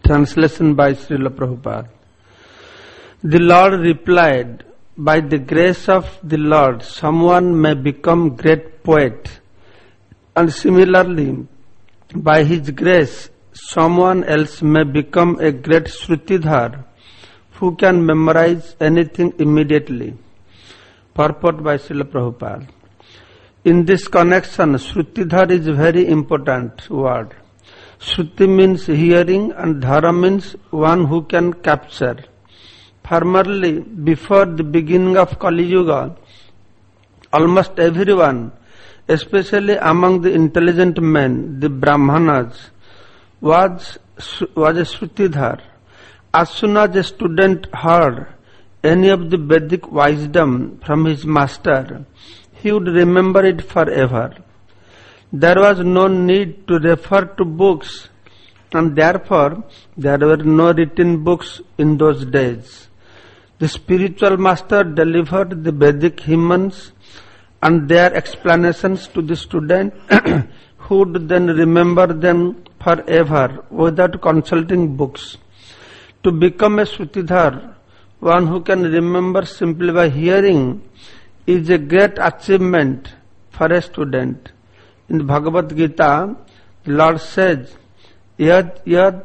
Translation by Srila Prabhupada. The Lord replied, by the grace of the Lord, someone may become great poet, and similarly, by His grace, someone else may become a great Shrutidhar, who can memorize anything immediately. Purport by Srila Prabhupada. In this connection, Shrutidhar is a very important word. Shruti means hearing and Dhara means one who can capture. Formerly, before the beginning of Kali Yuga, almost everyone, especially among the intelligent men, the Brahmanas, was a Shrutidhar. As soon as a student heard any of the Vedic wisdom from his master, he would remember it forever. There was no need to refer to books, and therefore there were no written books in those days. The spiritual master delivered the Vedic hymns and their explanations to the student who would then remember them forever without consulting books. To become a Shrutidhar, one who can remember simply by hearing, is a great achievement for a student. In the Bhagavad Gita, the Lord says, Yad yad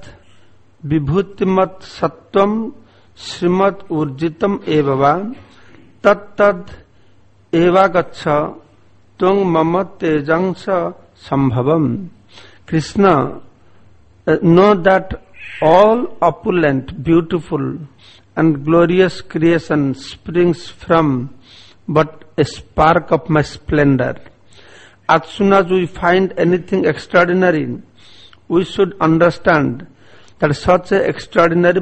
vibhutimat sattvam srimat urjitam evava tat tad eva gacha tung mama tejangsa sambhavam. Krishna, know that all opulent, beautiful and glorious creation springs from but a spark of my splendor. As soon as we find anything extraordinary, we should understand that such an extraordinary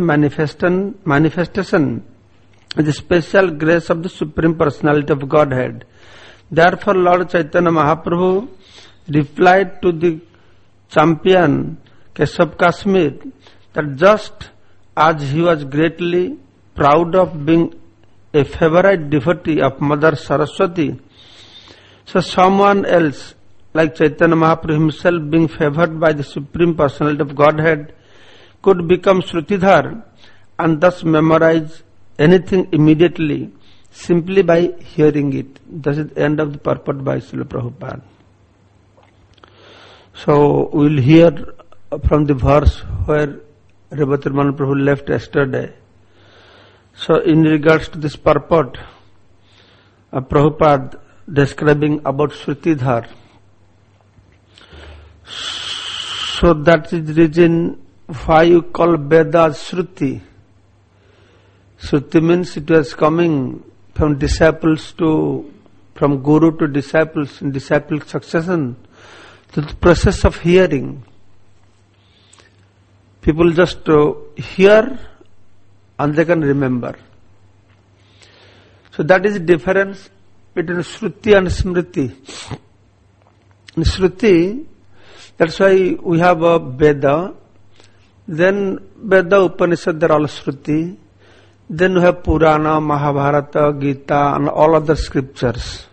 manifestation is the special grace of the Supreme Personality of Godhead. Therefore, Lord Chaitanya Mahaprabhu replied to the champion Keshav Kashmir that just as he was greatly proud of being a favorite devotee of Mother Saraswati, so someone else, like Chaitanya Mahaprabhu himself being favored by the Supreme Personality of Godhead, could become Shrutidhar and thus memorize anything immediately simply by hearing it. This is the end of the purport by Srila Prabhupada. So we will hear from the verse where Ravatiramana Prabhu left yesterday. So in regards to this purport, Prabhupada describing about Shrutidhar. So that is the reason why you call Vedas Shruti. Shruti means it was coming from disciples from Guru to disciples in disciple succession. So the process of hearing. People just hear and they can remember. So that is the difference between Shruti and Smriti. In Shruti, that's why we have a Veda, then Veda, Upanishad, they are all Shruti, then we have Purana, Mahabharata, Gita and all other scriptures.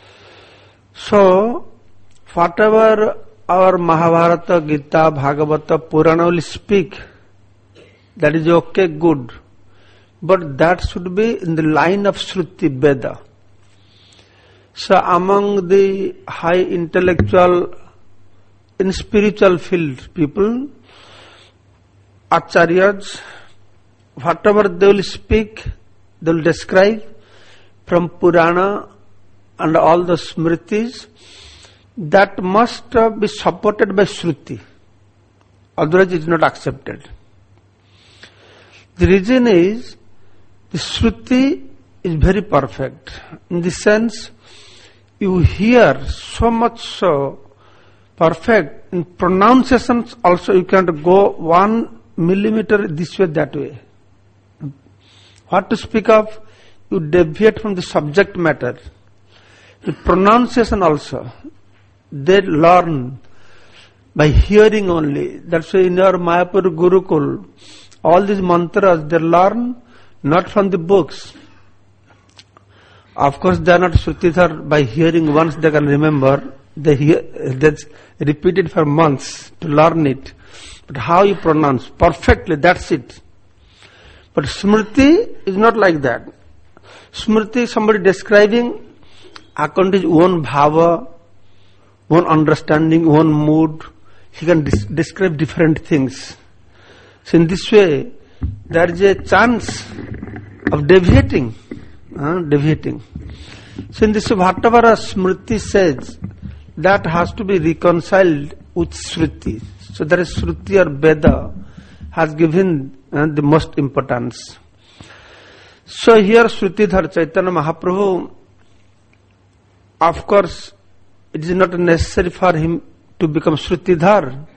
So, whatever our Mahabharata, Gita, Bhagavata, Purana will speak, that is okay, good. But that should be in the line of Shruti, Veda. So among the high intellectual, in spiritual field people, Acharyas, whatever they will speak, they will describe from Purana and all the Smritis, that must be supported by Shruti. Otherwise it is not accepted. The reason is, the Shruti is very perfect. In the sense, you hear so much so perfect. In pronunciations also you can't go 1 millimeter this way, that way. What to speak of, you deviate from the subject matter. The pronunciation also, they learn by hearing only. That's why in our Mayapur Gurukul, all these mantras they learn not from the books. Of course, they are not Shrutidhar by hearing once they can remember. That's repeated for months to learn it. But how you pronounce perfectly, that's it. But Smriti is not like that. Smriti, somebody describing according to his own bhava, own understanding, own mood. He can describe different things. So in this way, there is a chance of deviating. So in this way, whatever a Smriti says, that has to be reconciled with Shruti. So there is Shruti or Veda has given the most importance. So here Shrutidhar Chaitanya Mahaprabhu, of course, it is not necessary for him to become Shrutidhar.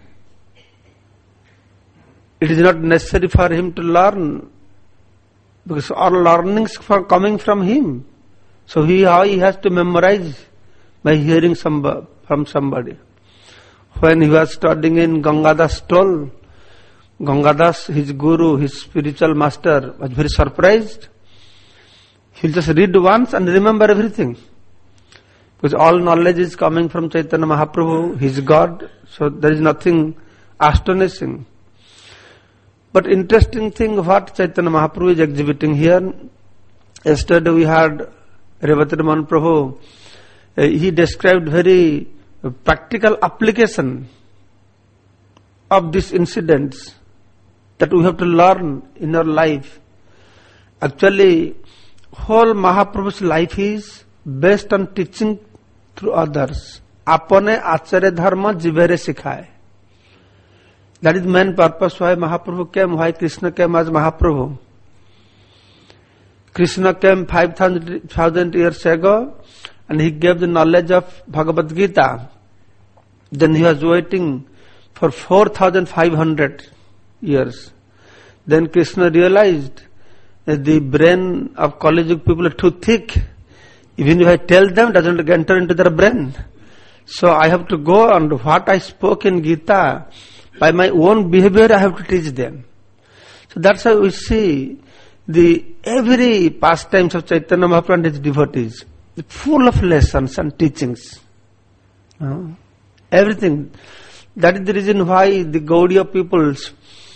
It is not necessary for him to learn, because all learnings are coming from him. So how he has to memorize by hearing from somebody. When he was studying in Gangadas told, Gangadas, his guru, his spiritual master, was very surprised. He'll just read once and remember everything. Because all knowledge is coming from Chaitanya Mahaprabhu, his God, so there is nothing astonishing. But interesting thing what Chaitanya Mahaprabhu is exhibiting here. Yesterday we had Revati Prabhu. He described very practical application of these incidents that we have to learn in our life. Actually, whole Mahaprabhu's life is based on teaching through others. Apane acharya dharma jivere sikhaye. That is main purpose why Mahaprabhu came, why Krishna came as Mahaprabhu. Krishna came 5,000 years ago and he gave the knowledge of Bhagavad Gita. Then he was waiting for 4,500 years. Then Krishna realized that the brain of Kali Yuga people are too thick. Even if I tell them, it doesn't enter into their brain. So I have to go and what I spoke in Gita, by my own behavior I have to teach them. So that's how we see every pastimes of Chaitanya Mahaprabhu and his devotees, full of lessons and teachings. Everything. That is the reason why the Gaudiya peoples,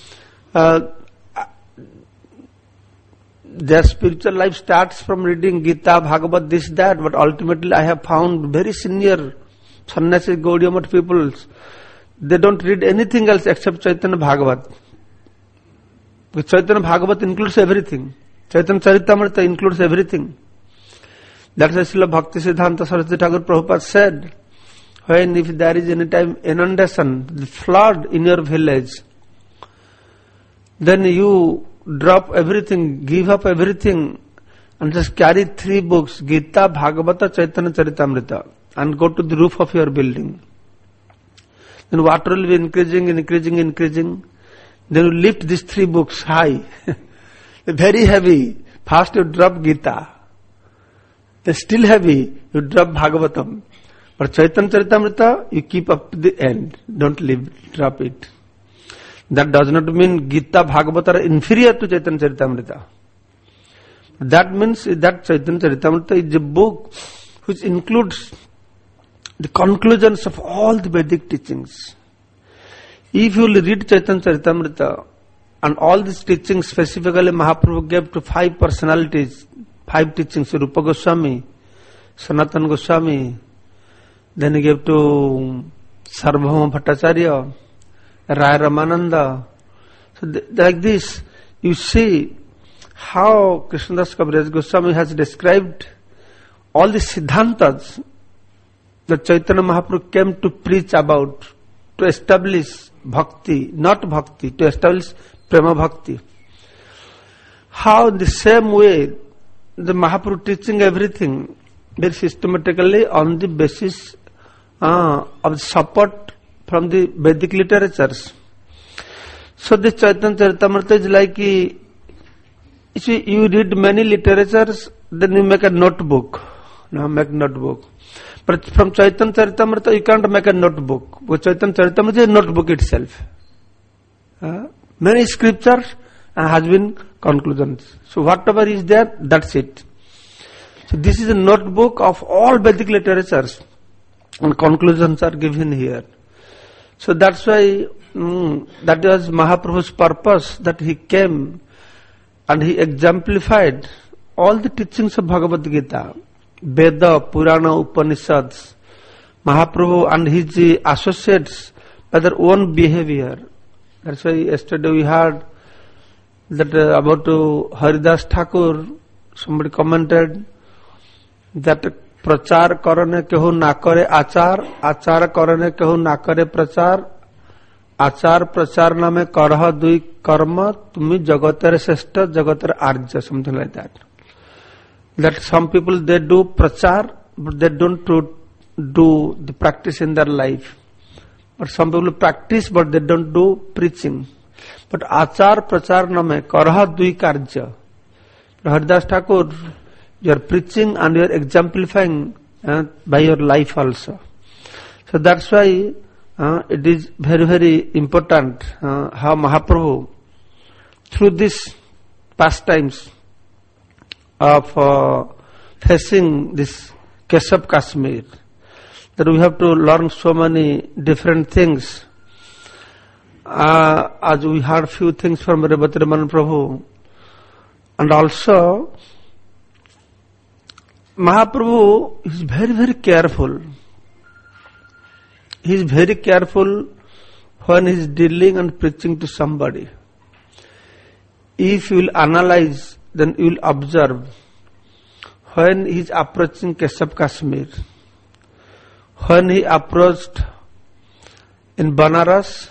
their spiritual life starts from reading Gita, Bhagavad, this, that, but ultimately I have found very senior Sannyasi Gaudiya Math peoples, they don't read anything else except Chaitanya Bhagavat. Because Chaitanya Bhagavat includes everything. Chaitanya Charitamrita includes everything. That's why Srila Bhakti Siddhanta Saraswati Thakur Prabhupada said, when if there is any time inundation, the flood in your village, then you drop everything, give up everything and just carry 3 books, Gita, Bhagavata, Chaitanya Charitamrita, and go to the roof of your building. Then water will be increasing. Then you lift these 3 books high. Very heavy. First you drop Gita. They're still heavy. You drop Bhagavatam. But Chaitanya Charitamrita, you keep up to the end. Don't drop it. That does not mean Gita, Bhagavata are inferior to Chaitanya Charitamrita. That means that Chaitanya Charitamrita is a book which includes the conclusions of all the Vedic teachings. If you will read Chaitanya Charitamrita and all these teachings specifically Mahaprabhu gave to 5 personalities, 5 teachings, Rupa Goswami, Sanatana Goswami, then he gave to Sarvabhauma Bhattacharya, Raya Ramananda. So like this, you see how Krishnadas Kaviraj Goswami has described all the siddhantas that Chaitanya Mahaprabhu came to preach about, to establish bhakti, not bhakti, to establish prema bhakti. How in the same way the Mahaprabhu teaching everything very systematically on the basis of support from the Vedic literatures. So this Chaitanya Charitamrita is like, you read many literatures, then you make a notebook. But from Chaitanya Charitamrita you can't make a notebook. But Chaitanya Charitamrita is a notebook itself. Many scriptures has been conclusions. So whatever is there, that's it. So this is a notebook of all Vedic literatures. And conclusions are given here. So that's why that was Mahaprabhu's purpose, that he came and he exemplified all the teachings of Bhagavad Gita, Veda, Purana, Upanishads. Mahaprabhu and his associates by their own behavior. That's why yesterday we heard that about Haridas Thakur, somebody commented that प्रचार करने केहू ना करे आचार, आचार करने केहू ना करे प्रचार, आचार प्रचार नामे करह दुई कर्म, तुम्ही जगतेर श्रेष्ठ जगतेर आर्य, something like that. That some people they do prachar, but they don't do the practice in their life. But some people practice, but they don't do preaching. But achar prachar name karha dui karya. Haridas Thakur, you are preaching and you are exemplifying by your life also. So that's why it is very, very important how Mahaprabhu, through these pastimes of facing this Keshav Kashmir, that we have to learn so many different things. As we heard few things from Rebati Raman Prabhu, and also Mahaprabhu is very, very careful. He is very careful when he is dealing and preaching to somebody. If you will analyze, then you will observe when he is approaching Keshav Kashmir, when he approached in Banaras,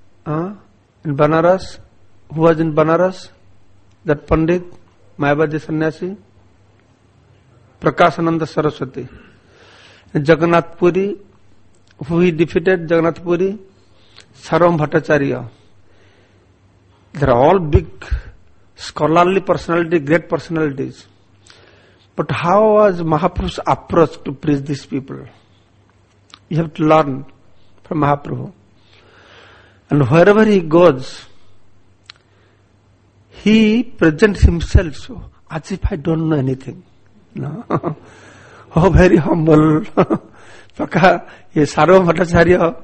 who was in Banaras? That Pandit, Mayavadi Sannyasi, Prakashananda Saraswati. In Jagannath Puri, who he defeated, Jagannath Puri? Sarvam Bhattacharya. They are all big, scholarly personality, great personalities. But how was Mahaprabhu's approach to preach these people? You have to learn from Mahaprabhu. And wherever he goes, he presents himself so, as if I don't know anything. No. Oh, very humble. Paka, Sarvam Bhattacharya,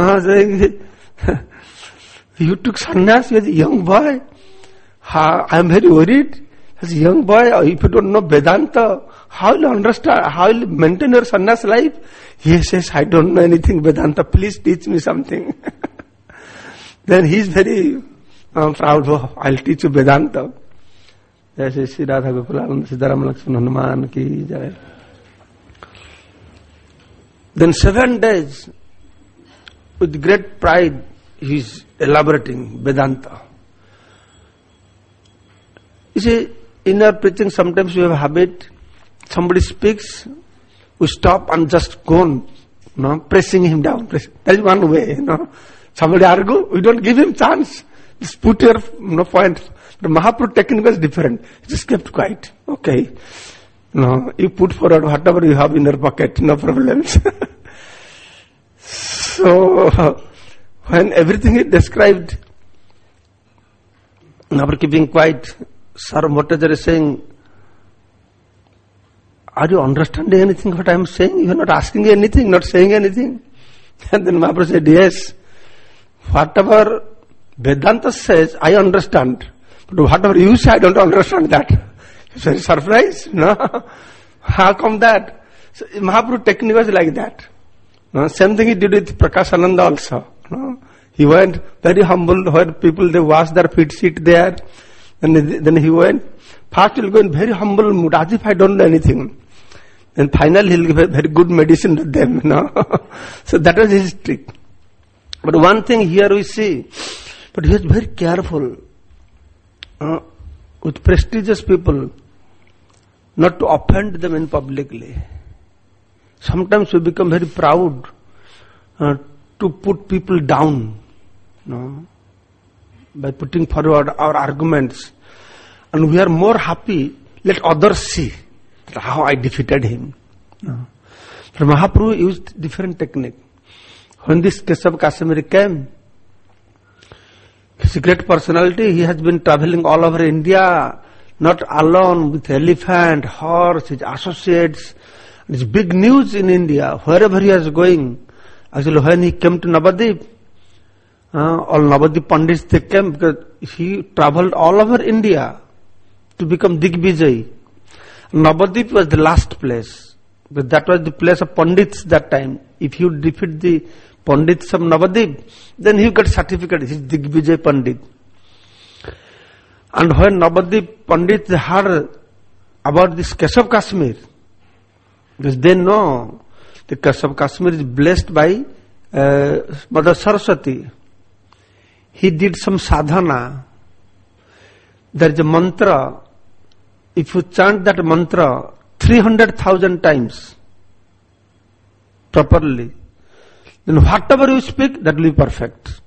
you took sannyas as a young boy. I am very worried. As a young boy, if you don't know Vedanta, how will you understand, how will you maintain your sannyas life? He says, I don't know anything Vedanta, please teach me something. Then he is very proud, oh, I'll teach you Vedanta. Jaise Shri Radha Gokulananda Siddharama Lakshmana Hanuman ki jai. Then 7 days, with great pride, he is elaborating Vedanta. You see, in our preaching, sometimes we have a habit, somebody speaks, we stop and just go on, pressing him down. That is one way, Somebody argue, we don't give him chance. Just put your point. The Mahaprabhu technique was different. He just kept quiet. Okay. You put forward whatever you have in your pocket, no problems. So, when everything is described, after keeping quiet, Sarvam Bhattacharya is saying, are you understanding anything what I am saying? You are not asking anything, not saying anything. And then Mahaprabhu said, yes, whatever Vedanta says, I understand. But whatever you say, I don't understand that. He's very surprised. No? How come that? So Mahaprabhu technique was like that. No? Same thing he did with Prakashananda also. No? He went very humble where people, they wash their feet, sit there. And then he went, first he'll go in very humble mood, as if I don't know anything. Then finally he'll give a very good medicine to them. So that was his trick. But one thing here we see, but he was very careful with prestigious people not to offend them in publicly. Sometimes we become very proud to put people down by putting forward our arguments. And we are more happy, let others see how I defeated him. But Mahaprabhu used different technique. When this Keshav Kashmir came, he's a great personality. He has been traveling all over India, not alone, with elephant, horse, his associates, It's big news in India, wherever he was going. Actually, when he came to Navadip, all Navadip Pandits, they came because he traveled all over India to become Digvijay. Navadip was the last place, but that was the place of Pandits that time. If you defeat the Pandits of Navadip, then he got certificate, he is Digvijay Pandit. And when Navadip Pandits heard about this Keshav Kashmir, because they know the Keshav Kashmir is blessed by Mother Saraswati. He did some sadhana. There is a mantra. If you chant that mantra 300,000 times properly, then whatever you speak, that will be perfect.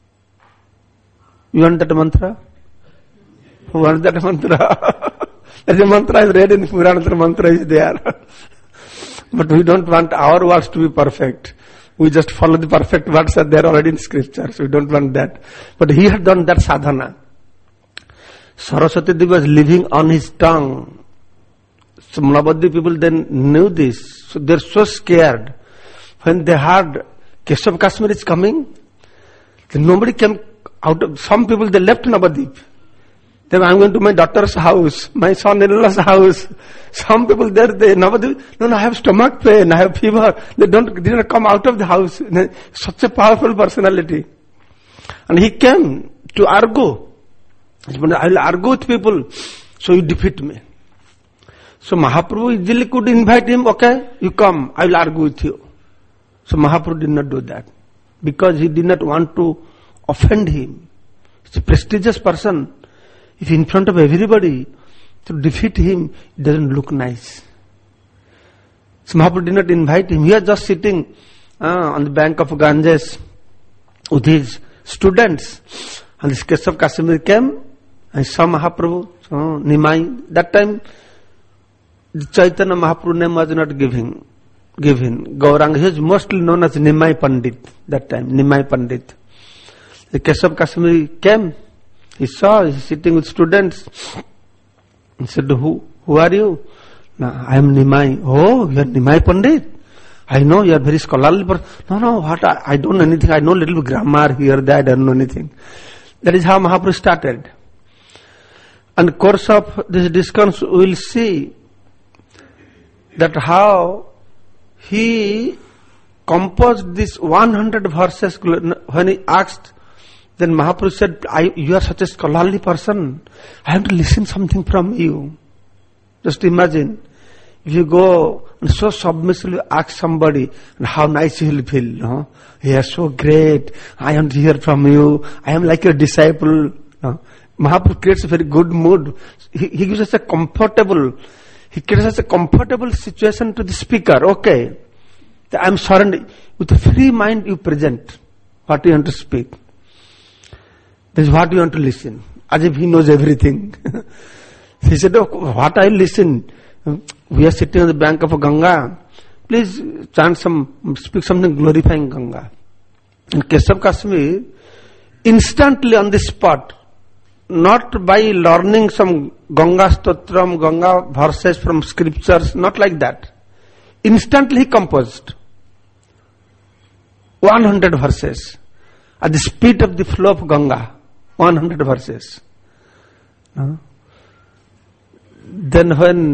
You want that mantra? Who wants that mantra? That mantra is read in Purana, the mantra is there. But we don't want our words to be perfect. We just follow the perfect words that there already in scripture. So we don't want that. But he had done that sadhana. Saraswati Devi was living on his tongue. Some Navadip people then knew this. So they're so scared. When they heard Keshav Kashmir is coming, then nobody came out of, some people they left Navadip. They were, I'm going to my daughter's house, my son-in-law's house. Some people there, they Navadip, no, I have stomach pain, I have fever. They didn't come out of the house. Such a powerful personality. And he came to argue. I will argue with people, so you defeat me. So Mahaprabhu easily could invite him, okay, you come, I will argue with you. So Mahaprabhu did not do that, because he did not want to offend him. He's a prestigious person. If in front of everybody, to defeat him, it doesn't look nice. So Mahaprabhu did not invite him. He was just sitting on the bank of Ganges with his students. And this Keshav Kashmir came, and saw Mahaprabhu, Nimai. That time, the Chaitanya Mahaprabhu name was not given. Gauranga, he was mostly known as Nimai Pandit. That time, Nimai Pandit. The Keshav Kashmir came. He saw, he's sitting with students. He said, who are you? No, I am Nimai. Oh, you are Nimai Pandit? I know you are very scholarly person. No, what? I don't know anything. I know little grammar here, there, I don't know anything. That is how Mahaprabhu started. And the course of this discourse, we will see that how he composed this 100 verses. When he asked, then Mahaprabhu said, you are such a scholarly person, I have to listen something from you. Just imagine, if you go and so submissively ask somebody, and how nice he will feel. No? You are so great, I am to hear from you, I am like your disciple. No? Mahaprabhu creates a very good mood. He gives us a comfortable situation to the speaker. Okay, I am surrendered. With a free mind you present what you want to speak. This is what you want to listen. As if he knows everything. He said, oh, what I listen? We are sitting on the bank of a Ganga. Please speak something glorifying Ganga. In Keshav Kashmir, instantly on the spot, not by learning some Ganga Stotram, Ganga verses from scriptures, not like that. Instantly he composed 100 verses at the speed of the flow of Ganga. 100 verses. Then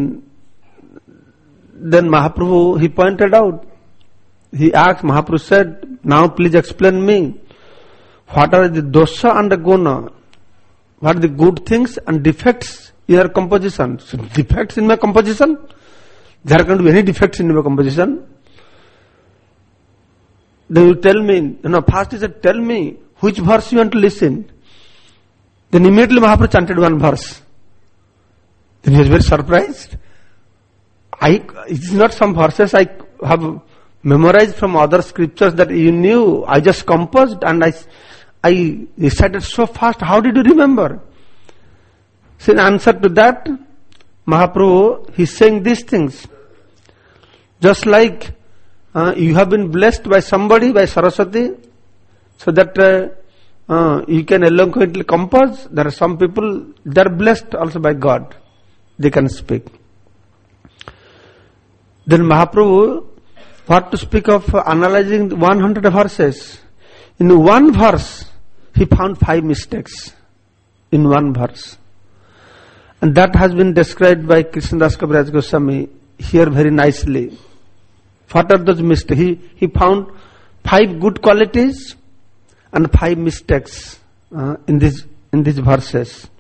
Mahaprabhu, he pointed out, he asked, Mahaprabhu said, now please explain me, what are the dosha and the guna? What are the good things and defects in your composition? So defects in my composition? There can't be any defects in my composition. Then you tell me, first he said, tell me which verse you want to listen. Then immediately Mahaprabhu chanted one verse. Then he was very surprised. It is not some verses I have memorized from other scriptures that you knew. I just composed and I recited so fast. How did you remember? So in answer to that, Mahaprabhu, he is saying these things. Just like you have been blessed by somebody, by Saraswati, so that you can eloquently compose. There are some people, they are blessed also by God. They can speak. Then Mahaprabhu, what to speak of analyzing 100 verses? In one verse, he found 5 mistakes. In one verse. And that has been described by Krishnadas Kaviraj Goswami here very nicely. What are those mistakes? He found 5 good qualities and 5 mistakes in these verses.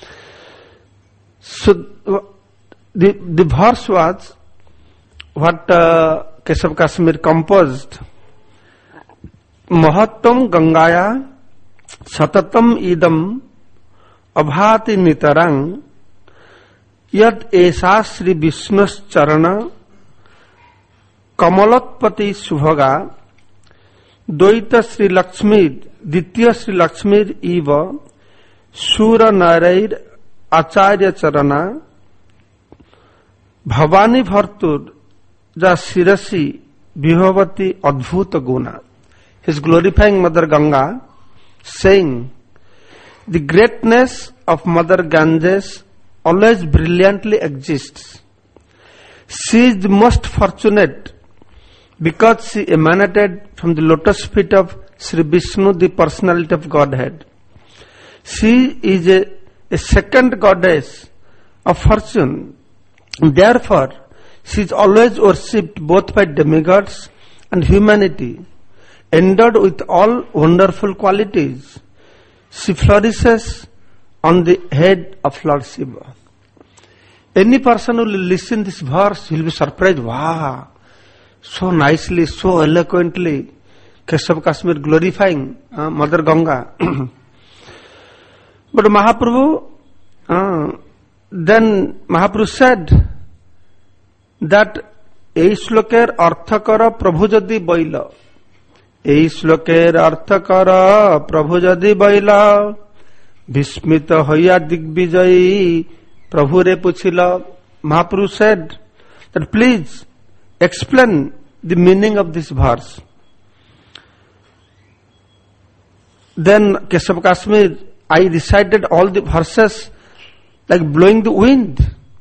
So the verse was what Keshav Kashmir composed. Mahattam Gangaya Satatam Idam Abhati Nitarang Yad Esa Sri Vishnu's Charana Kamalatpati Subhaga Dvaita Sri Lakshmi Ditya Sri Lakshmi Eva Sura Narair Acharya Charana Bhavani Bhartur Ja Sirasi Vibhavati Adbhuta Guna. He is glorifying Mother Ganga, saying, the greatness of Mother Ganges always brilliantly exists. She is the most fortunate because she emanated from the lotus feet of Sri Vishnu, the personality of Godhead. She is a second goddess of fortune. Therefore, she is always worshipped both by demigods and humanity, endowed with all wonderful qualities. She flourishes on the head of Lord Shiva. Any person who will listen this verse will be surprised. Wow, so nicely, so eloquently, Keshav Kashmir glorifying Mother Ganga. But Mahaprabhu, then Mahaprabhu said that এই শ্লোকের অর্থ কর প্রভু যদি বইল, এই শ্লোকের অর্থ কর প্রভু যদি বইল, বিস্মিত হইয়া দিগ্বিজয়ী প্রভুরে পুছিল. Mahaprabhu said that please explain the meaning of this verse. Then Keshav Kashmir, I recited all the verses like blowing the wind.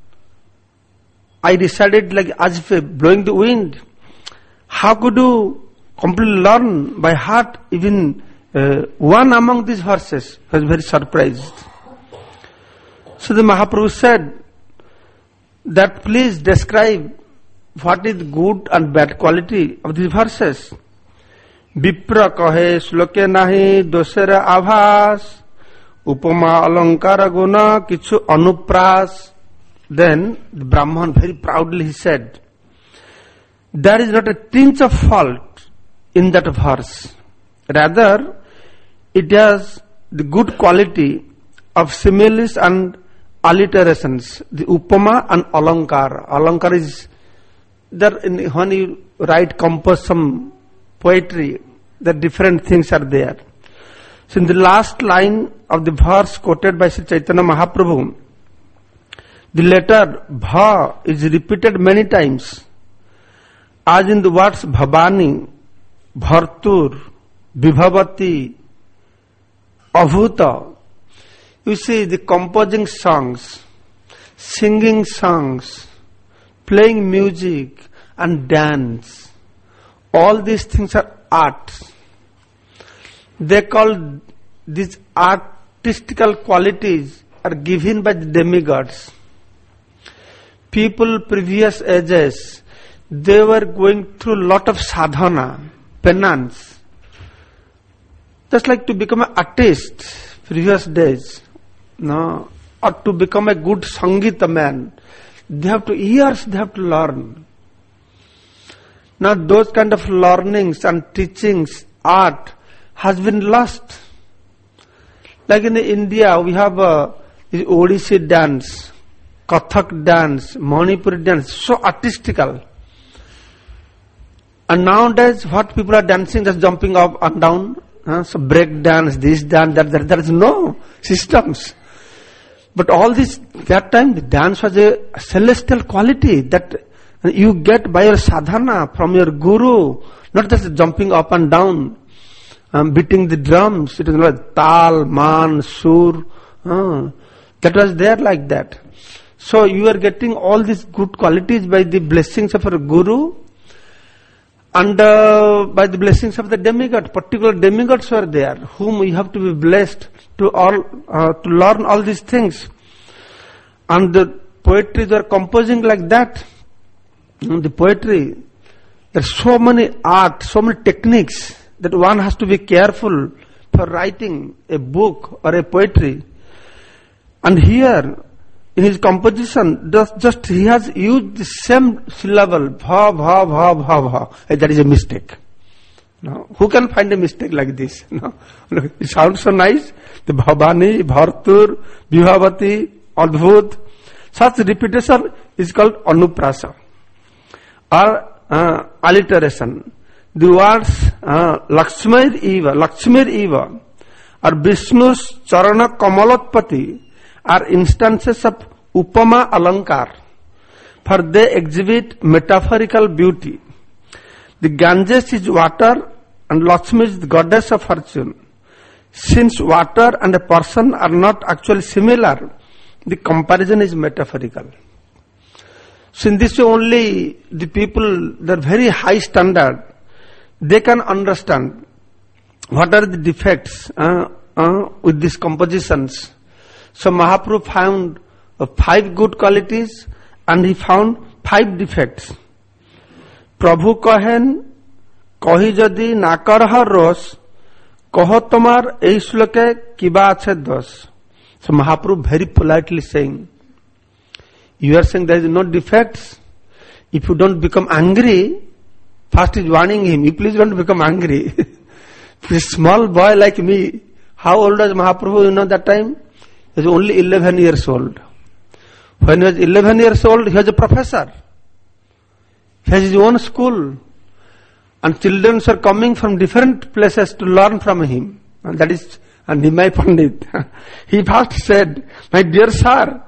I recited like as if blowing the wind. How could you completely learn by heart even one among these verses? I was very surprised. So the Mahaprabhu said that please describe what is good and bad quality of these verses. Vipra kahe shloke nahi dosera avas upama alankara guna kichu anupras. Then the Brahman very proudly he said, there is not a tinge of fault in that verse. Rather, it has the good quality of similes and alliterations, the upama and alankar. Alankar is there when you write, compose some poetry, the different things are there. So in the last line of the verse quoted by Sri Chaitanya Mahaprabhu, the letter Bha is repeated many times, as in the words Bhavani, Bhartur, Vibhavati, Abhuta. You see, the composing songs, singing songs, playing music and dance, all these things are arts. They call these artistical qualities are given by the demigods. People previous ages, they were going through lot of sadhana, penance, just like to become an artist previous days, no, or to become a good Sangita man. They have to learn. Now those kind of learnings and teachings, art has been lost. Like in India, we have the Odissi dance, Kathak dance, Manipuri dance, so artistical. And nowadays, what people are dancing, just jumping up and down, so break dance, this dance, that, there is no systems. But all this, that time, the dance was a celestial quality that you get by your sadhana from your guru, not just jumping up and down, beating the drums. It is like tal, man, sur, that was there like that. So you are getting all these good qualities by the blessings of a guru and by the blessings of the demigod. Particular demigods were there, whom we have to be blessed to learn all these things. And the poetry are composing like that. In the poetry, there are so many art, so many techniques that one has to be careful for writing a book or a poetry. And here, in his composition, just he has used the same syllable, bha, bha, bha, bha, bha. That is a mistake. No. Who can find a mistake like this? No. It sounds so nice. The Bhavani, Bhartur, Vibhavati, Adbhut. Such repetition is called Anuprasa or alliteration. The words Lakshmir Eva or Vishnu's Charana Kamalotpati are instances of Upama Alankar, for they exhibit metaphorical beauty. The Ganges is water and Lakshmi is the goddess of fortune. Since water and a person are not actually similar, the comparison is metaphorical. So in this way only the people, they are very high standard, they can understand what are the defects with these compositions. So Mahaprabhu found 5 good qualities and he found 5 defects. Prabhu कहेन कही जदि ना करह रोष कहो तुम्हार एई श्लोके किबा आछे दोष. So Mahaprabhu very politely saying, you are saying there is no defects. If you don't become angry, first is warning him, you please don't become angry. A small boy like me, how old was Mahaprabhu, you know that time? He was only 11 years old. When he was 11 years old, he was a professor. He has his own school. And children are coming from different places to learn from him. And that is Nimai Pandit. He first said, my dear sir,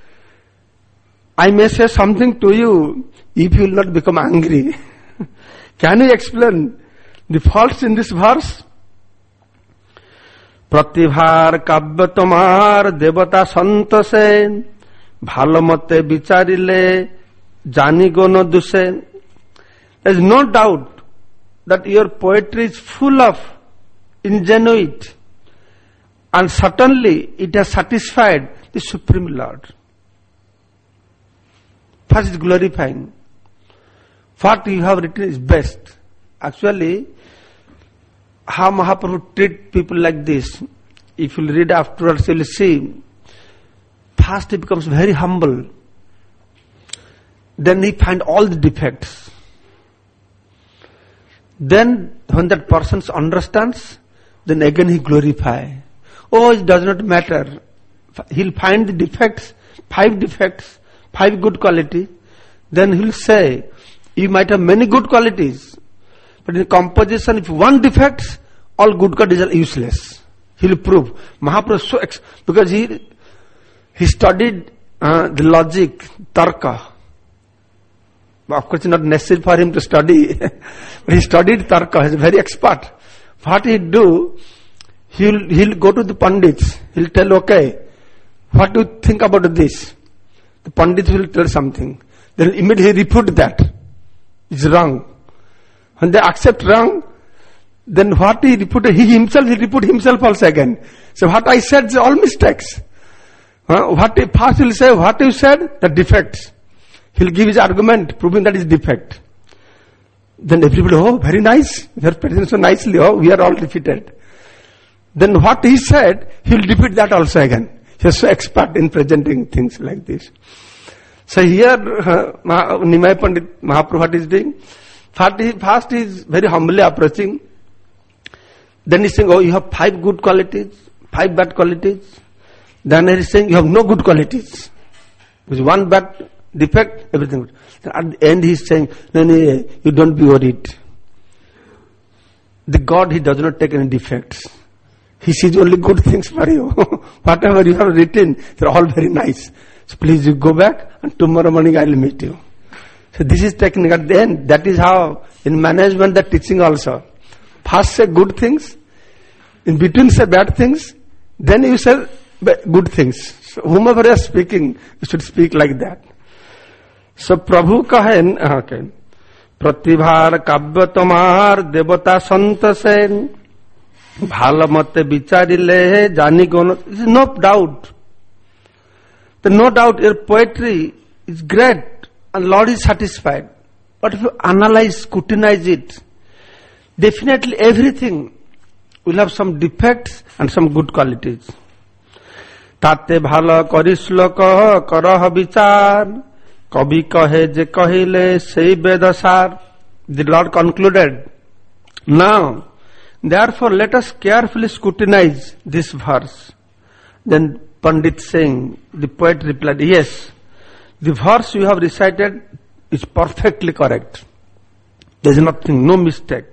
I may say something to you if you will not become angry. Can you explain the faults in this verse? प्रतिभार काव्य तुम्हार देवता संत से भालो मते विचारिले जानी गो न दुसे. There is no doubt that your poetry is full of ingenuity and certainly it has satisfied the Supreme Lord. First is glorifying. What you have written is best. Actually, how Mahaprabhu treat people like this, if you read afterwards, you will see, first he becomes very humble. Then he finds all the defects. Then when that person understands, then again he glorify. Oh, it does not matter. He'll find the defects, 5 defects, 5 good qualities. Then he'll say, you might have many good qualities, but in composition, if one defects, all good qualities are useless. He'll prove. Mahaprabhu so because he studied the logic, tarka. Of course, it's not necessary for him to study, but he studied tarka. He's very expert. What he'll do, he'll go to the pandits. He'll tell, okay, what do you think about this? The pandits will tell something. Then immediately refute that. It's wrong. When they accept wrong, then what he refuted, he refute himself also again. So what I said is all mistakes. What he first will say, what you said, the defects. He'll give his argument proving that is defect. Then everybody, oh, very nice. You are presenting so nicely. Oh, we are all defeated. Then what he said, he'll repeat that also again. He is so expert in presenting things like this. So here, Nimai Pandit Mahaprabhu, what is doing? First he is very humbly approaching. Then he is saying, oh, you have 5 good qualities, 5 bad qualities. Then he is saying, you have no good qualities. With 1 bad defect, everything good. Then at the end he is saying, no, you don't be worried. The God, he does not take any defects. He sees only good things for you. Whatever you have written, they are all very nice. So please you go back and tomorrow morning I will meet you. So this is technique. At the end, that is how in management the teaching also. First say good things, in between say bad things, then you say good things. So whomever is speaking, you should speak like that. So Prabhu kahen, okay. Pratibhar kavya tomar devata santa sen bhalo mate bicharile jani gono. There is no doubt. There is no doubt your poetry is great and Lord is satisfied. But if you analyze, scrutinize it, definitely everything will have some defects and some good qualities. Tate bhalo kori shlok karaha vichar kabi kahe je kahile sei bedasar. The Lord concluded. Now, therefore, let us carefully scrutinize this verse. Then Pandit saying, the poet replied, yes, the verse you have recited is perfectly correct. There is nothing, no mistake.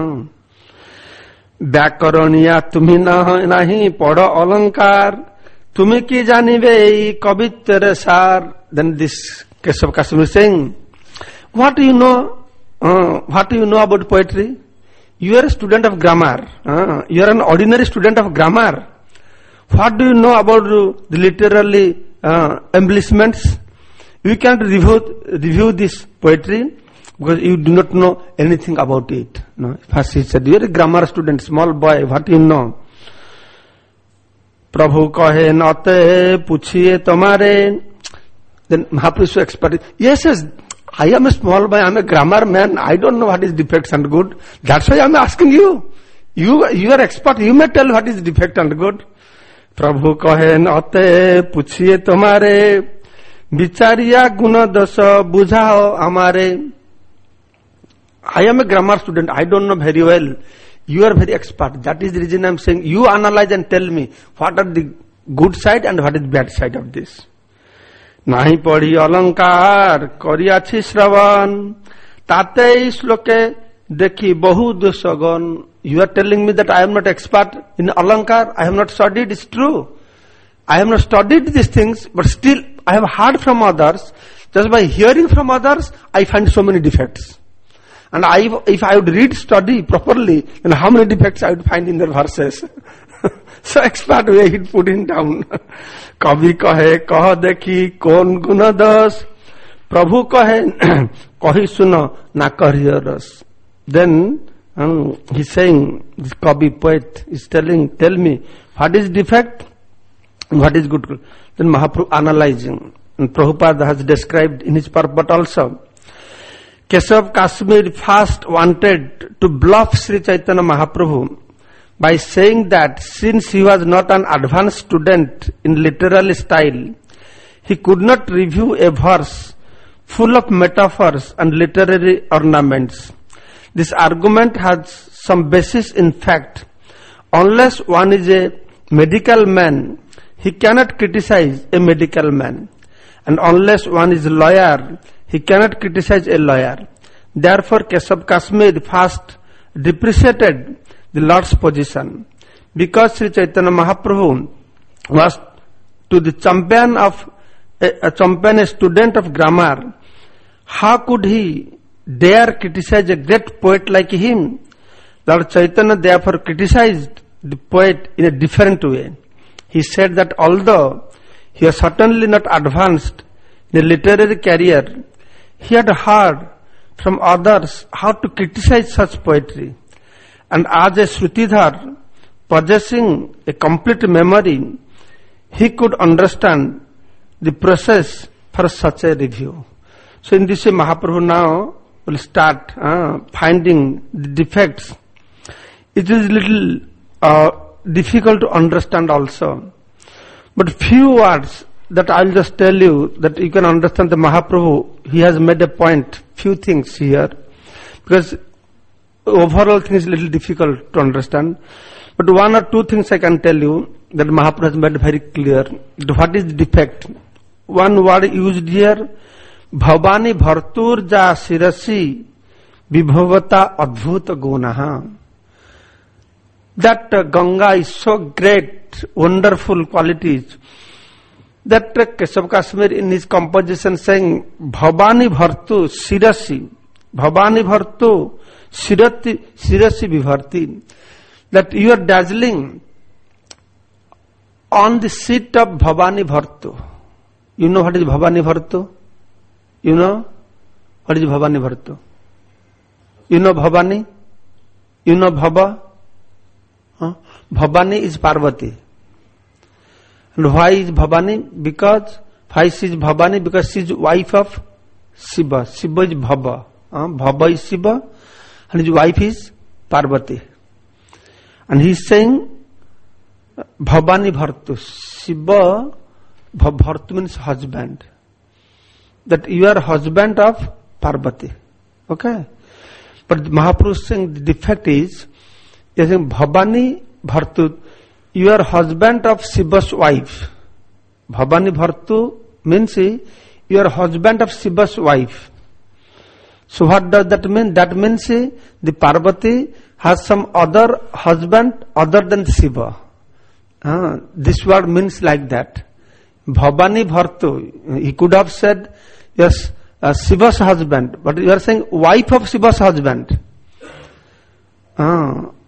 Vyakaraniya tumi nahi padho alankar tumi ki janibe kavitre sar. Then this Keshav Kasmi is saying, what do you know? What do you know about poetry? You are a student of grammar. You are an ordinary student of grammar. What do you know about the literary embellishments? You can't review this poetry because you do not know anything about it. No? First he said, you are a grammar student, small boy, what do you know? Prabhu kahe nate puchiye tomare. Then Mahaprabhu expert, yes, I am a small boy, I am a grammar man, I don't know what is defects and good. That's why I am asking you. You are expert, you may tell what is defect and good. Prabhu kahe nate puchiye tomare. Bichariya guna dasa bujhao amare. I am a grammar student, I don't know very well. You are very expert. That is the reason I am saying, you analyze and tell me what are the good side and what is bad side of this. Nahi padhi alankar kariyachi shravan tate shloke dekhi bahu dosagon. You are telling me that I am not expert in alankar. I have not studied. It's true. I have not studied these things, but still I have heard from others. Just by hearing from others, I find so many defects. And if I would study properly, then how many defects I would find in the verses. So expert way he put it down. Kavi kahe kah dekhi kon guna das. Prabhu kahe kahi suno na kariyaras. Then he's saying, this Kavi poet is tell me what is defect and what is good. Then Mahaprabhu analyzing. And Prabhupada has described in his purport also. Keshav Kasmi first wanted to bluff Sri Chaitanya Mahaprabhu by saying that since he was not an advanced student in literal style, he could not review a verse full of metaphors and literary ornaments. This argument has some basis in fact. Unless one is a medical man, he cannot criticize a medical man. And unless one is a lawyer, he cannot criticize a lawyer. Therefore, Keshav Kasmi first depreciated the Lord's position. Because Sri Chaitanya Mahaprabhu was to the champion a student of grammar, how could he dare criticize a great poet like him? Lord Chaitanya therefore criticized the poet in a different way. He said that although he was certainly not advanced in a literary career, he had heard from others how to criticize such poetry. And as a Shrutidhar possessing a complete memory, he could understand the process for such a review. So in this way Mahaprabhu now will start finding the defects. It is little difficult to understand also. But few words that I will just tell you that you can understand the Mahaprabhu. He has made a point, few things here. Because overall thing is little difficult to understand. But one or two things I can tell you that Mahaprabhu has made very clear. What is the defect? One word used here, Bhavani Bhartur ja Sirasi Vibhavata Adbhuta Gunaha. That Ganga is so great, wonderful qualities. That Keshav Kasmi in his composition saying, Bhavani Bhartu Sirasi, Bhavani Bhartu Sirasi Vibharti. That you are dazzling on the seat of Bhavani Bhartu. You know what is Bhavani Bhartu? You know what is Bhavani Bhartu? You know Bhavani? You know Bhava? Bhavani is Parvati. And why is Bhavani? Because why she is Bhavani? Because she is wife of Shiva. Shiva is Bhava. Bhava is Shiva and his wife is Parvati. And he is saying Bhavani Bhartu. Shiva, Bhartu means husband. That you are husband of Parvati. Okay? But Mahaprabhu is saying the defect is, he is saying Bhavani Bhartu, you are husband of Shiva's wife. Bhavani Bhartu means you are husband of Shiva's wife. So what does that mean? That means the Parvati has some other husband other than Shiva. This word means like that. Bhavani Bhartu. He could have said, yes, Shiva's husband. But you are saying wife of Shiva's husband. Bhavani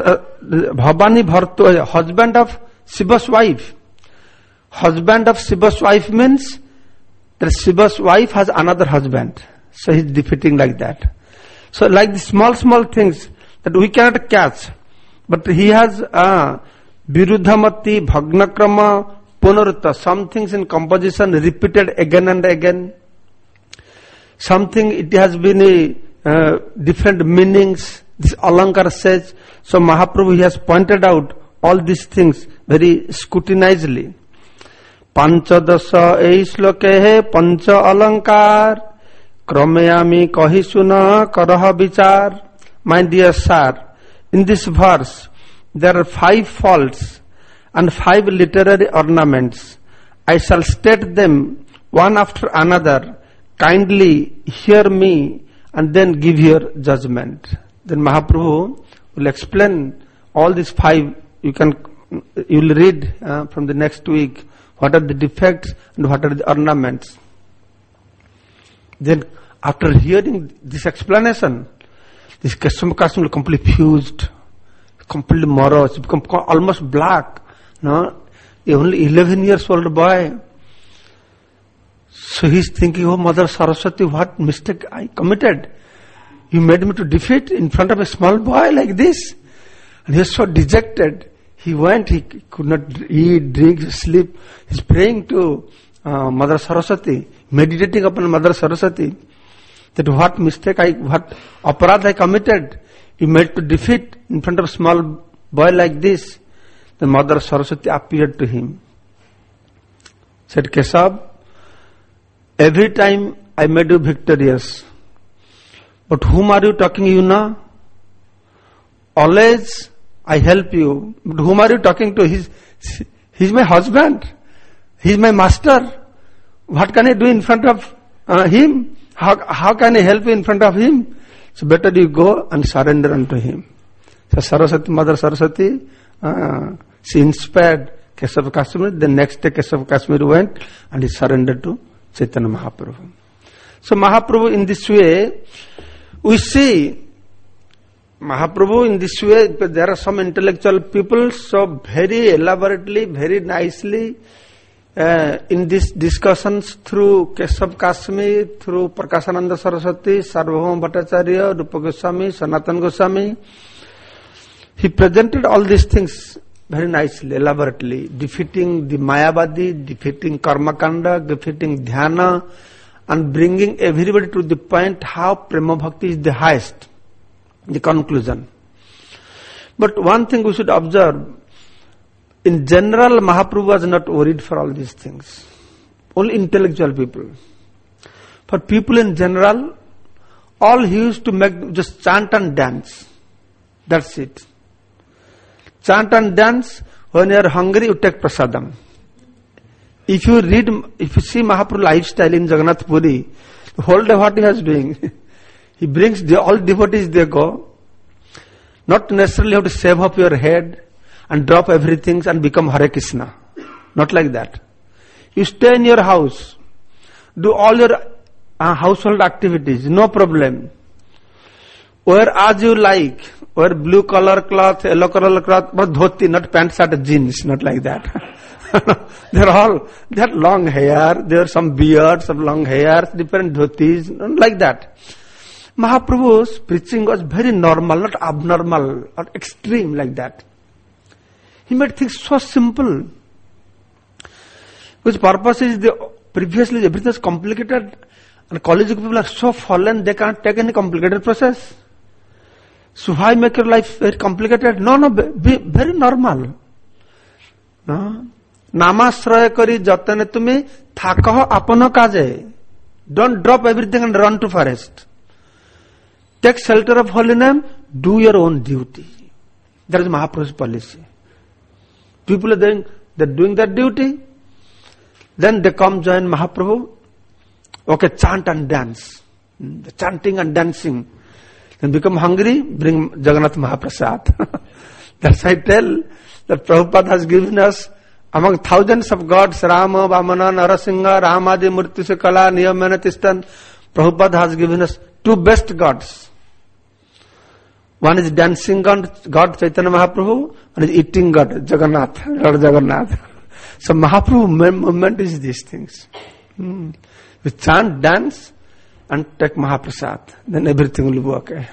Bhartu, husband of Shiva's wife. Husband of Shiva's wife means that Shiva's wife has another husband. So he is defeating like that. So like the small things that we cannot catch. But he has Viruddhamati, Bhagnakrama, Punarutta. Some things in composition repeated again and again. Something it has been different meanings. This Alankar says. So Mahaprabhu he has pointed out all these things very scrutinizedly. Panchadasa ei shloke he pancha alankar krameyami kahi suna karaha vichar. My dear sir, in this verse there are 5 faults and 5 literary ornaments. I shall state them one after another. Kindly hear me and then give your judgment. Then Mahaprabhu will explain all these 5. You will read from the next week what are the defects and what are the ornaments. Then after hearing this explanation, this Kesava will completely fused, completely morose, become almost black. No, only 11 years old boy. So he is thinking, oh Mother Saraswati, what mistake I committed. You made me to defeat in front of a small boy like this. And he was so dejected. He went, he could not eat, drink, sleep. He is praying to Mother Saraswati, meditating upon Mother Saraswati. That what mistake what aparadh I committed. You made to defeat in front of a small boy like this. The Mother Saraswati appeared to him. Said, Kesava, every time I made you victorious. But whom are you talking, you know? Always I help you. But whom are you talking to? He's my husband. He's my master. What can I do in front of him? How can I help you in front of him? So better you go and surrender unto him. So Saraswati, Mother Saraswati, she inspired Kesava Goswami. The next day Kesava Goswami went and he surrendered to Chaitanya Mahaprabhu. So Mahaprabhu in this way, we see Mahaprabhu in this way, there are some intellectual people, so very elaborately, very nicely, in these discussions through Kesava Goswami, through Prakashananda Saraswati, Sarvabhauma Bhattacharya, Rupa Goswami, Sanatana Goswami, he presented all these things very nicely, elaborately, defeating the Mayavadi, defeating Karmakanda, defeating Dhyana, and bringing everybody to the point how Prema Bhakti is the highest, the conclusion. But one thing we should observe, in general Mahaprabhu was not worried for all these things. Only intellectual people. For people in general, all he used to make just chant and dance. That's it. Chant and dance. When you are hungry, you take prasadam. If you see Mahaprabhu lifestyle in Jagannath Puri, the whole day what he was doing, he brings all devotees, they go. Not necessarily have to shave up your head and drop everything and become Hare Krishna. Not like that. You stay in your house, do all your household activities, no problem. Wear as you like, wear blue color cloth, yellow color cloth, but dhoti, not pants, shirt, jeans, not like that. They had long hair, there are some beards, some long hairs, different dhotis, like that. Mahaprabhu's preaching was very normal, not abnormal or extreme like that. He made things so simple. Which purpose is previously everything is complicated, and college people are so fallen they can't take any complicated process. So why make your life very complicated? No, be very normal. No? Namasraya kari jatane tumi thakaho apano kaje. Don't drop everything and run to forest. Take shelter of holy name, do your own duty. That is Mahaprabhu's policy. People are doing their duty, then they come join Mahaprabhu. Okay, chant and dance. The chanting and dancing. Then become hungry, bring Jagannath Mahaprasad. That's why I tell that Prabhupada has given us among thousands of gods, Rama, Vamana, Narasingha, Ramadi, Murti, Sekala, Niyamana, Tistan, Prabhupada has given us two best gods. One is dancing God, Chaitanya Mahaprabhu, and is eating God, Jagannath, Lord Jagannath. So Mahaprabhu movement is these things. We chant, dance, and take Mahaprasad. Then everything will be okay.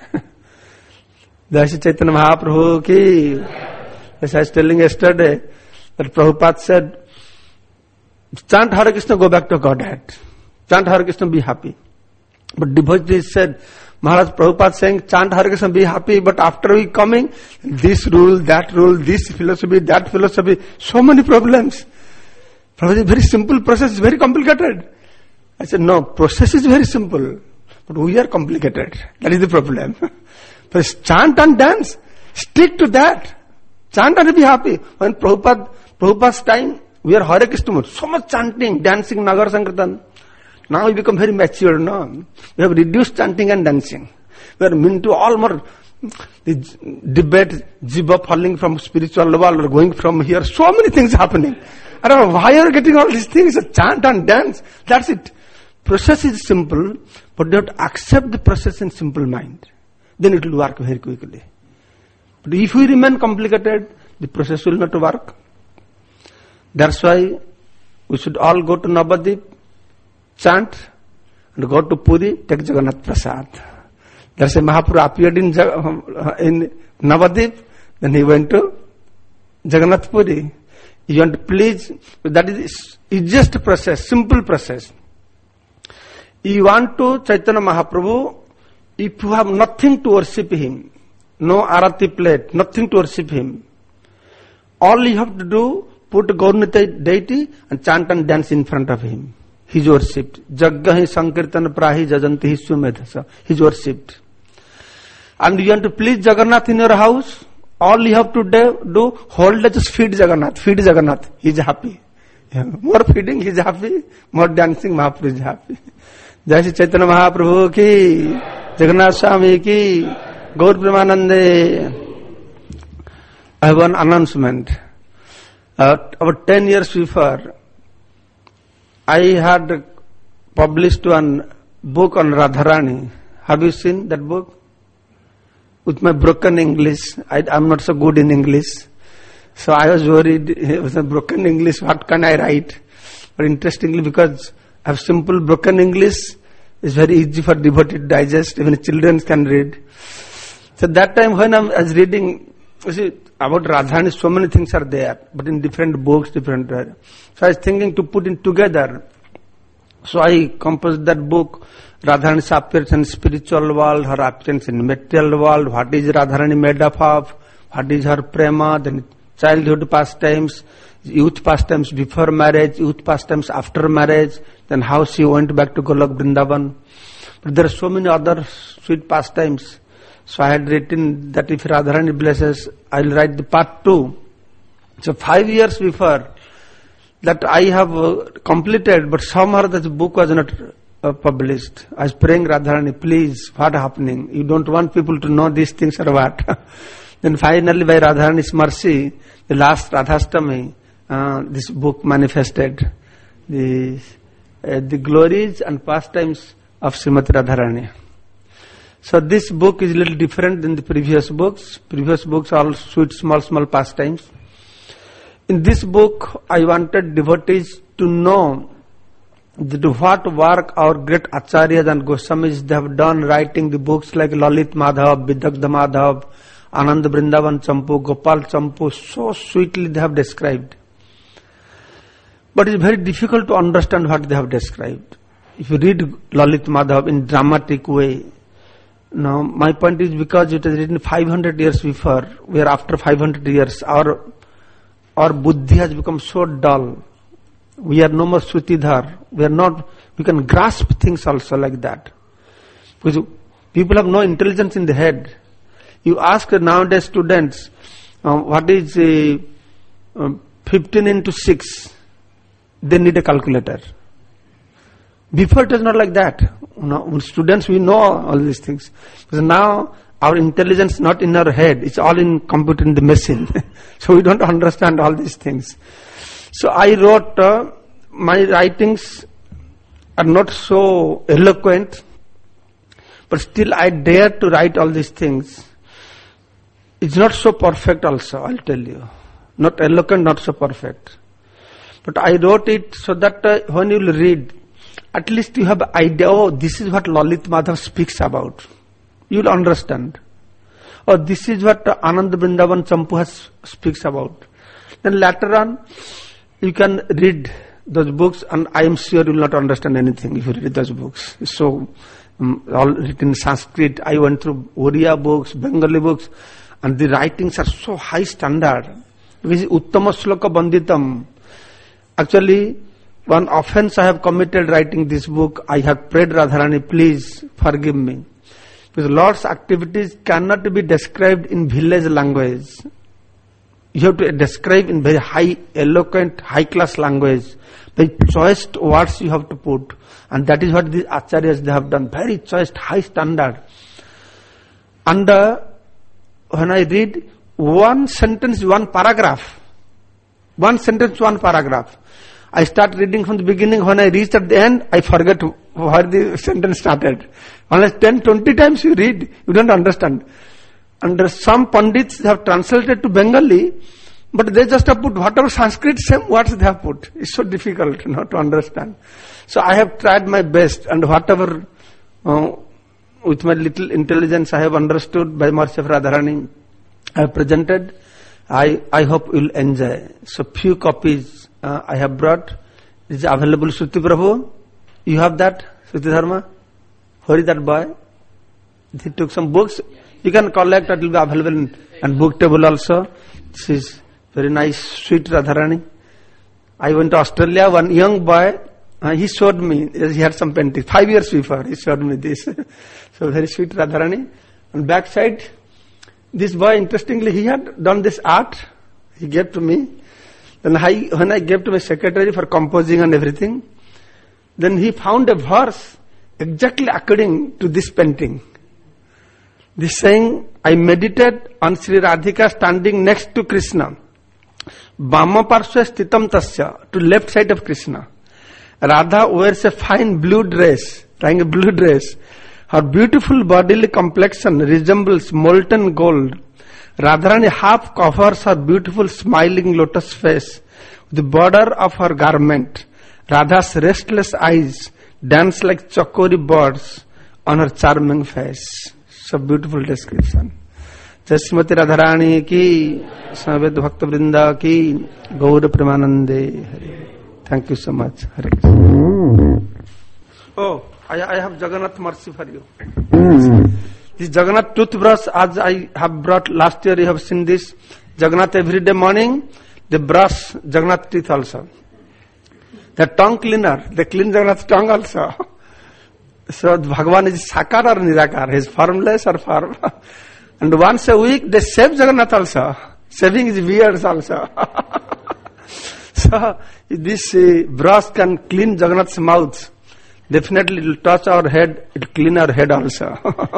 That's Chaitanya Mahaprabhu ki. As I was telling yesterday, that Prabhupada said, chant Hare Krishna, go back to Godhead. Chant Hare Krishna, be happy. But devotees said, Maharaj Prabhupada saying, chant Hare Krishna, be happy, but after we coming, this rule, this philosophy, that philosophy, so many problems. Prabhupada, very simple process, very complicated. I said, no, process is very simple, but we are complicated. That is the problem. First, chant and dance, stick to that. Chant and be happy. When Prabhupada's time, we are Hare Krishna mode. So much chanting, dancing, Nagar Sankirtan. Now we become very mature, no? We have reduced chanting and dancing. We are into all more the debate, jiva falling from spiritual level or going from here. So many things happening. I don't know why you are getting all these things. Chant and dance. That's it. Process is simple, but you have to accept the process in simple mind. Then it will work very quickly. But if we remain complicated, the process will not work. That's why we should all go to Navadip, chant, and go to Puri, take Jagannath Prasad. That's why Mahaprabhu appeared in Navadip, then he went to Jagannath Puri. You want to please, that is the easiest process, simple process. You want to Chaitanya Mahaprabhu, if you have nothing to worship him, no arati plate, nothing to worship him, all you have to do, put Gaurnita deity and chant and dance in front of him. He is worshipped. Jaggahi Sankirtan Prahi Jajanti Hisumedhasa. He is worshipped. And you want to please Jagannath in your house, all you have to do, hold, just feed Jagannath. He is happy. More feeding, he is happy. More dancing, Mahaprabhu is happy. Jai Shri Chaitanya Mahaprabhu ki, Jagannath Swami ki, Gaur Premanande. I have one announcement. About 10 years before, I had published one book on Radharani. Have you seen that book? With my broken English, I'm not so good in English. So I was worried, with a broken English, what can I write? But interestingly, because I have simple broken English, it's very easy for devotee to digest, even children can read. So that time when I was reading, you see, about Radharani, so many things are there, but in different books, different. So I was thinking to put it together. So I composed that book, Radharani's appearance in spiritual world, her appearance in material world, what is Radharani made up of, what is her prema, then childhood pastimes, youth pastimes before marriage, youth pastimes after marriage, then how she went back to Golok Vrindavan. But there are so many other sweet pastimes. So I had written that if Radharani blesses, I will write the part 2. So 5 years before, that I have completed, but somehow that book was not published. I was praying, Radharani, please, what happening? You don't want people to know these things or what? Then finally, by Radharani's mercy, the last Radhastami, this book manifested the glories and pastimes of Srimati Radharani. So this book is a little different than the previous books. Previous books are all sweet, small pastimes. In this book, I wanted devotees to know what work our great acharyas and Goswamis they have done writing the books like Lalit Madhav, Vidagdha Madhav, Anand Vrindavan Champu, Gopal Champu, so sweetly they have described. But it's very difficult to understand what they have described. If you read Lalit Madhav in dramatic way, now my point is because it is written 500 years before, where after 500 years our buddhi has become so dull. We are no more Srutidhar. We can grasp things also like that. Because people have no intelligence in the head. You ask nowadays students, what is 15 into 6? They need a calculator. Before it was not like that. Students, we know all these things. Because now our intelligence is not in our head. It's all in computer in the machine. So we don't understand all these things. So I wrote, my writings are not so eloquent, but still I dare to write all these things. It's not so perfect also, I'll tell you. Not eloquent, not so perfect. But I wrote it so that when you will read, at least you have an idea, oh, this is what Lalit Madhav speaks about. You will understand. Or this is what Anand Vrindavan Champu speaks about. Then later on, you can read those books and I am sure you will not understand anything if you read those books. So, all written in Sanskrit. I went through Oriya books, Bengali books, and the writings are so high standard. This is Uttama Shloka Banditam. Actually, one offense I have committed writing this book. I have prayed Radharani, please forgive me. Because Lord's activities cannot be described in village language. You have to describe in very high, eloquent, high-class language. Very choice words you have to put. And that is what these acharyas they have done. Very choice, high standard. And when I read one sentence, one paragraph. One sentence, one paragraph. I start reading from the beginning. When I reach at the end, I forget where the sentence started. Unless 10, 20 times you read, you don't understand. And some Pandits have translated to Bengali, but they just have put whatever Sanskrit same words they have put. It's so difficult to understand. So I have tried my best, and whatever with my little intelligence I have understood by mercy of Radharani, I have presented. I hope you will enjoy. So few copies I have brought. It is available. Shruti Prabhu, you have that? Shruti Dharma? Where is that boy? He took some books. You can collect, it will be available and book table also. This is very nice, sweet Radharani. I went to Australia, one young boy, he showed me, he had some painting, 5 years before, he showed me this. So very sweet Radharani. On backside, this boy, interestingly, he had done this art, he gave to me. Then when I gave to my secretary for composing and everything, then he found a verse exactly according to this painting. This saying, I meditate on Sri Radhika standing next to Krishna. Vama parsva stitam tasya, to left side of Krishna. Radha wears a fine blue dress, tying a blue dress. Her beautiful bodily complexion resembles molten gold. Radharani half covers her beautiful smiling lotus face with the border of her garment. Radha's restless eyes dance like chakori birds on her charming face. So beautiful description. Jasmati Radharani ki, Samaved Bhakta Vrinda ki, Gaura Premanande. Thank you so much. Hare Krishna. Oh, I have Jagannath mercy for you. This Jagannath toothbrush, as I have brought last year, you have seen this. Jagannath every day morning, they brush Jagannath teeth also. The tongue cleaner, they clean Jagannath tongue also. So Bhagavan is Sakar or Nirakar, he is formless or form. And once a week, they shave Jagannath also. Shaving his beards also. So this brush can clean Jagannath's mouth. Definitely it will touch our head, it will clean our head also.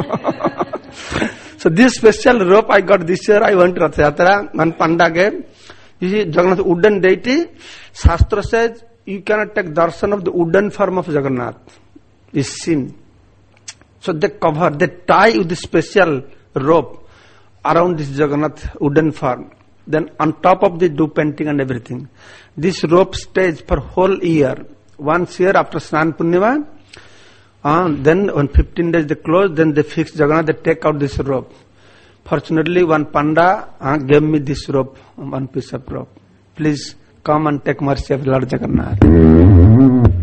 So this special rope I got this year, I went to Rath Yatra, one Panda gave. You see, Jagannath wooden deity, Shastra says, you cannot take darshan of the wooden form of Jagannath. Is sin. So they cover, they tie with the special rope around this Jagannath wooden form. Then on top of the do painting and everything. This rope stays for whole year. Once year after Snan Purnima, then on 15 days they close, then they fix Jagannath, they take out this rope. Fortunately, one Panda gave me this rope, one piece of rope. Please come and take mercy of Lord Jagannath.